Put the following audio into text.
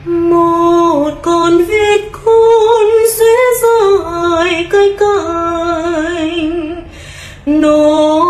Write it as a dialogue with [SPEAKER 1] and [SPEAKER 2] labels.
[SPEAKER 1] một con vết con sẽ dài cái cành nó